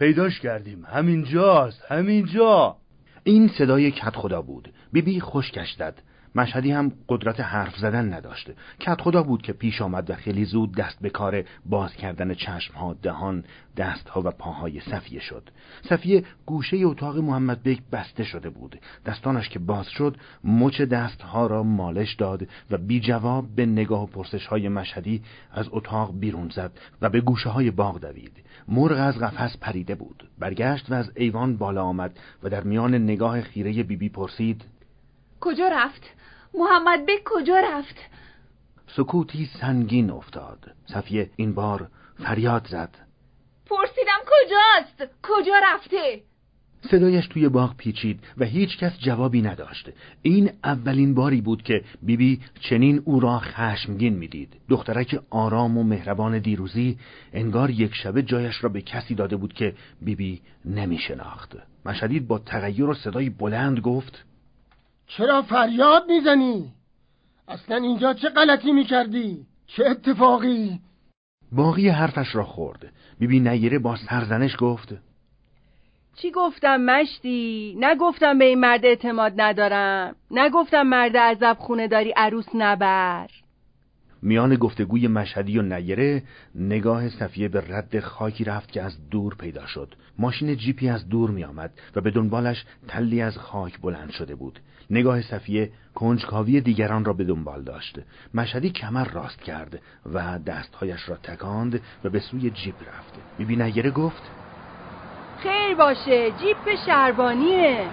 پیداش کردیم، همینجا. این صدای کدخدا بود. بیبی خشکش زد. مشهدی هم قدرت حرف زدن نداشت. کدخدا بود که پیش آمد و خیلی زود دست به کار باز کردن چشمها، دهان، دستها و پاهای صفیه شد. صفیه گوشه اتاق محمد بیگ بسته شده بود. دستانش که باز شد مچ دستها را مالش داد و بی جواب به نگاه و پرسش های مشهدی از اتاق بیرون زد و به گوشه های باغ دوید. مرغ از قفس پریده بود. برگشت و از ایوان بالا آمد و در میان نگاه خیره بیبی پرسید: کجا رفت؟ محمد بیگ کجا رفت؟ سکوتی سنگین افتاد. صفیه این بار فریاد زد: پرسیدم کجاست؟ کجا رفته؟ صدایش توی باغ پیچید و هیچ کس جوابی نداشت. این اولین باری بود که بیبی چنین او را خشمگین میدید. دخترک آرام و مهربان دیروزی انگار یک شبه جایش را به کسی داده بود که بیبی نمی شناخت. مشهدی با تغییر و صدای بلند گفت: چرا فریاد میزنی؟ اصلا اینجا چه غلطی میکردی؟ چه اتفاقی؟ باقی حرفش را خورد. بیبی نیره با سرزنش گفت: چی گفتم مشتی؟ نگفتم به این مرد اعتماد ندارم؟ نگفتم مرد عزب خونه داری عروس نبر؟ میان گفتگوی مشهدی و نیره نگاه صفیه به رد خاکی رفت که از دور پیدا شد. ماشین جیپی از دور می آمد و به دنبالش تلی از خاک بلند شده بود. نگاه صفیه کنجکاوی دیگران را به دنبال داشت. مشهدی کمر راست کرد و دستهایش را تکاند و به سوی جیپ رفت. بیبی نیره گفت: خیر باشه، جیپ شهربانیه.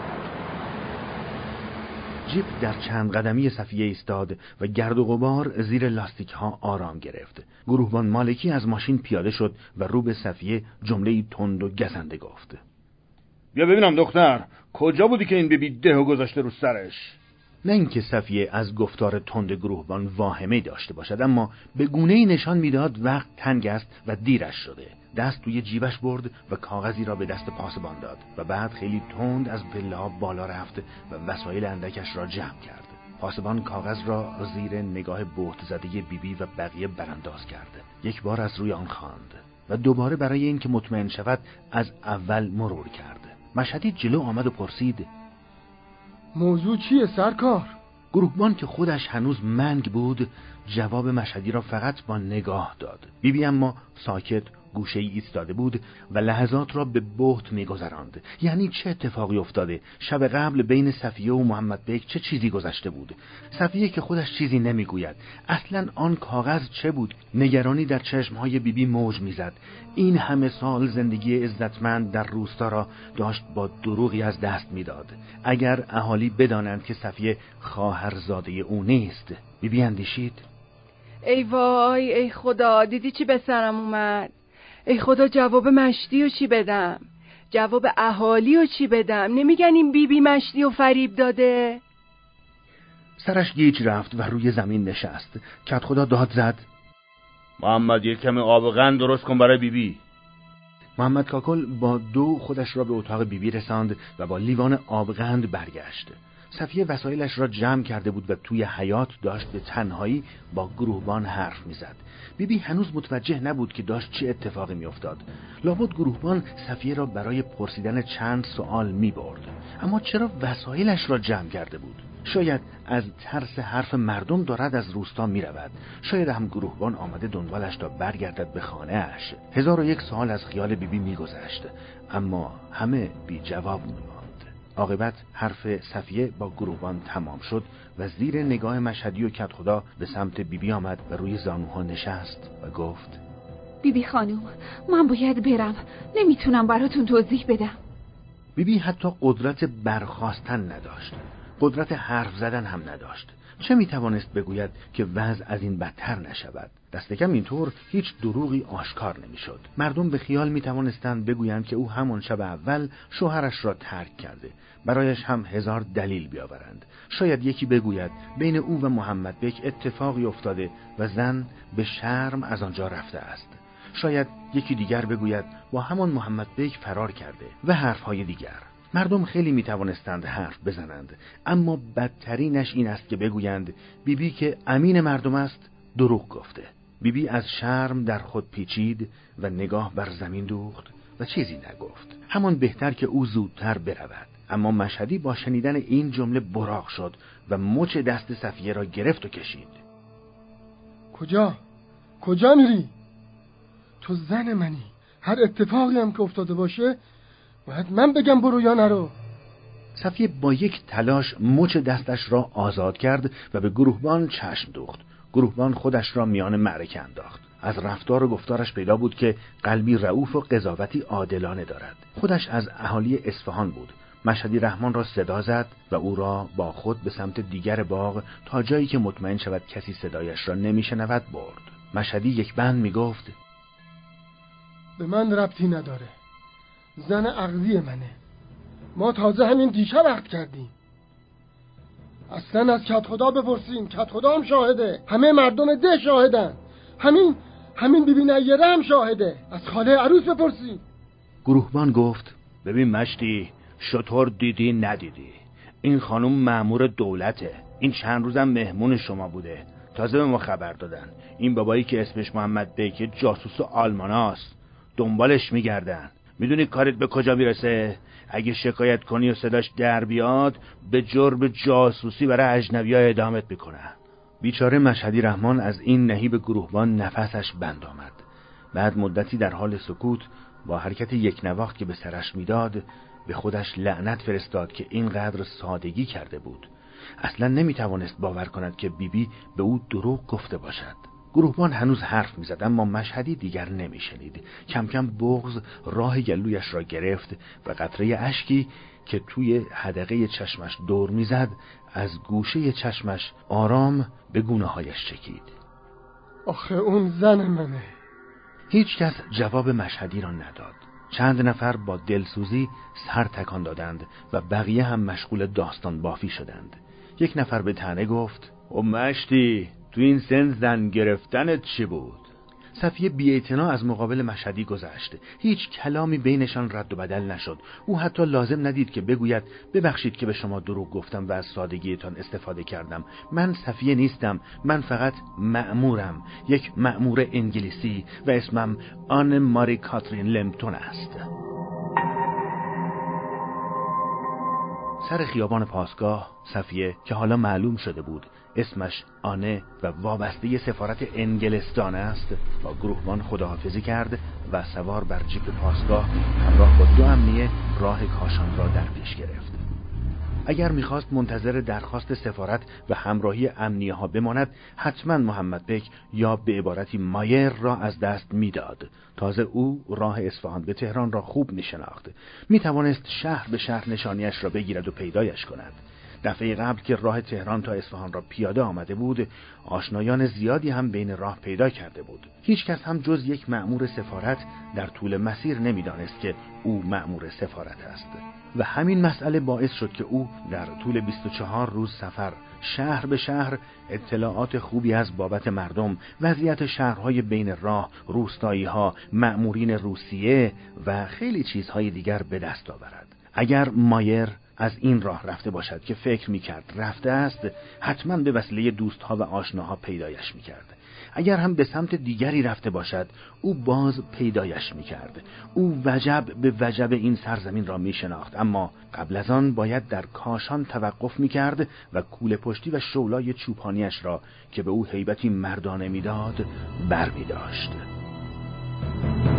جیپ در چند قدمی صفیه ایستاد و گرد و غبار زیر لاستیک ها آرام گرفت. گروهبان مالکی از ماشین پیاده شد و رو به صفیه جمله‌ای تند و گزنده گفت: بیا ببینم دختر، کجا بودی که این بیبی دهو گذاشته رو سرش؟ نه اینکه صفیه از گفتار تند گروهبان واهمه داشته باشد، اما به گونه‌ای نشان میداد وقت تنگ است و دیرش شده. دست توی جیبش برد و کاغذی را به دست پاسبان داد و بعد خیلی تند از پله‌ها بالا رفت و وسایل اندکش را جمع کرد. پاسبان کاغذ را زیر نگاه بهت زده بیبی و بقیه برانداز کرد. یک بار از روی آن خواند و دوباره برای اینکه مطمئن شود از اول مرور کرد. مشهدی جلو آمد و پرسید: موضوع چیه سرکار؟ گروهبان که خودش هنوز منگ بود جواب مشهدی را فقط با نگاه داد. بیبی اما ساکت گوشه‌ای ایستاده بود و لحظات را به بهت می‌گذراند. یعنی چه اتفاقی افتاده؟ شب قبل بین صفیه و محمد بیگ چه چیزی گذشته بود؟ صفیه که خودش چیزی نمیگوید. اصلاً آن کاغذ چه بود؟ نگرانی در چشم‌های بیبی موج می‌زد. این همه سال زندگی عزتمند در روستا را داشت با دروغی از دست می‌داد. اگر اهالی بدانند که صفیه خواهرزاده او نیست. بیبی اندیشید: ای وای، ای خدا، دیدی چی به سرم اومد؟ ای خدا، جواب مشتی و چی بدم؟ جواب اهالی و چی بدم؟ نمیگن این بیبی مشتی و فریب داده؟ سرش گیج رفت و روی زمین نشست. کدخدا داد زد: محمد یک کمی آب قند درست کن برای بیبی. محمد کاکل با دو خودش را به اتاق بیبی رساند و با لیوان آب قند برگشت. صفیه وسایلش را جمع کرده بود و توی حیاط داشت به تنهایی با گروهبان حرف میزد. بیبی هنوز متوجه نبود که داشت چه اتفاقی میافتاد. لابد گروهبان صفیه را برای پرسیدن چند سوال میبرد. اما چرا وسایلش را جمع کرده بود؟ شاید از ترس حرف مردم دارد از روستا میرود. شاید هم گروهبان آمده دنبالش تا برگردد به خانه اش. 1001 سوال از خیال بیبی میگذشت، اما همه بی جواب میماند. عاقبت حرف صفیه با گروهبان تمام شد و زیر نگاه مشهدی و کدخدا به سمت بیبی آمد و روی زانوها نشست و گفت: بیبی خانوم، من باید برم، نمیتونم براتون توضیح بدم. بیبی حتی قدرت برخاستن نداشت، قدرت حرف زدن هم نداشت. چه میتوانست بگوید که وضع از این بدتر نشود؟ دست کم اینطور هیچ دروغی آشکار نمیشد. مردم به خیال میتوانستند بگویند که او همان شب اول شوهرش را ترک کرده. برایش هم 1000 دلیل بیاورند. شاید یکی بگوید بین او و محمد بیگ اتفاقی افتاده و زن به شرم از آنجا رفته است. شاید یکی دیگر بگوید با همان محمد بیگ فرار کرده و حرفهای دیگر. مردم خیلی میتوانستند حرف بزنند، اما بدترینش این است که بگویند بیبی که امین مردم است دروغ گفته. بیبی از شرم در خود پیچید و نگاه بر زمین دوخت و چیزی نگفت. همان بهتر که او زودتر برود. اما مشهدی با شنیدن این جمله براق شد و مچ دست صفیه را گرفت و کشید. کجا میری؟ تو زن منی. هر اتفاقی هم که افتاده باشه باید من بگم برو یا نرو. صفیه با یک تلاش مچ دستش را آزاد کرد و به گروهبان چشم دوخت. گروهبان خودش را میان معرکه انداخت. از رفتار و گفتارش پیدا بود که قلبی رئوف و قضاوتی عادلانه دارد. خودش از اهالی اصفهان بود. مشهدی رحمان را صدا زد و او را با خود به سمت دیگر باغ تا جایی که مطمئن شود کسی صدایش را نمیشنود برد. مشهدی یک بند میگفت: به من ربطی نداره. زن عقدی منه. ما تازه همین دیشب عقد کردیم. اصلا از کدخدا بپرسیم. کدخدا هم شاهده. همه مردم ده شاهدن. همین بیبی نیره هم شاهده. از خاله عروس بپرسیم. گروهبان گفت: ببین مشتی، شطور دیدی ندیدی، این خانم مأمور دولته. این چند روزم مهمون شما بوده. تازه به ما خبر دادن این بابایی که اسمش محمد بیک جاسوس آلماناست. دنبالش میگردن. میدونی کارت به کجا میرسه؟ اگه شکایت کنی و صداش در بیاد به جرم جاسوسی برای اجنبی‌ها اعدامت میکنن. بیچاره مشهدی رحمان از این نهیب گروهبان نفسش بند آمد. بعد مدتی در حال سکوت با حرکت یک نواخت که به سرش میداد به خودش لعنت فرستاد که اینقدر سادگی کرده بود. اصلا نمیتوانست باور کند که بیبی به او دروغ گفته باشد. گروهبان هنوز حرف میزد اما مشهدی دیگر نمیشنید. کم کم بغض راه گلویش را گرفت و قطره اشکی که توی حدقه چشمش دور میزد از گوشه چشمش آرام به گونه‌هایش چکید. آخه اون زن منه. هیچ کس جواب مشهدی را نداد. چند نفر با دلسوزی سر تکان دادند و بقیه هم مشغول داستان بافی شدند. یک نفر به طعنه گفت: او مشتی، تو این سن زن گرفتنت چی بود؟ صفیه بی‌اعتنا از مقابل مشهدی گذشت. هیچ کلامی بینشان رد و بدل نشد. او حتی لازم ندید که بگوید ببخشید که به شما دروغ گفتم و از سادگیتان استفاده کردم. من صفیه نیستم. من فقط مأمورم. یک مأمور انگلیسی و اسمم آن ماری کاترین لمپتون است. سر خیابان پاسگاه صفیه که حالا معلوم شده بود اسمش آنه و وابسته سفارت انگلستان است با گروهبان خداحافظی کرد و سوار بر جیپ پاسگاه همراه با 2 امنیه راه کاشان را در پیش گرفت. اگر میخواست منتظر درخواست سفارت و همراهی امنیه ها بماند حتما محمد بیک یا به عبارتی مایر را از دست میداد. تازه او راه اصفهان به تهران را خوب میشناخت. میتوانست شهر به شهر نشانیش را بگیرد و پیدایش کند. دفعه قبل که راه تهران تا اصفهان را پیاده آمده بود آشنایان زیادی هم بین راه پیدا کرده بود. هیچ کس هم جز یک مأمور سفارت در طول مسیر نمیدانست که او مأمور سفارت است و همین مسئله باعث شد که او در طول 24 روز سفر شهر به شهر اطلاعات خوبی از بابت مردم، وضعیت شهرهای بین راه، روستایی‌ها، مأمورین روسیه و خیلی چیزهای دیگر به دست آورد. اگر مایر از این راه رفته باشد که فکر میکرد رفته است حتما به وسیله دوستها و آشناها پیدایش میکرد. اگر هم به سمت دیگری رفته باشد او باز پیدایش میکرد. او وجب به وجب این سرزمین را میشناخت اما قبل از آن باید در کاشان توقف میکرد و کوله پشتی و شولای چوپانیش را که به او هیبتی مردانه میداد برمیداشت.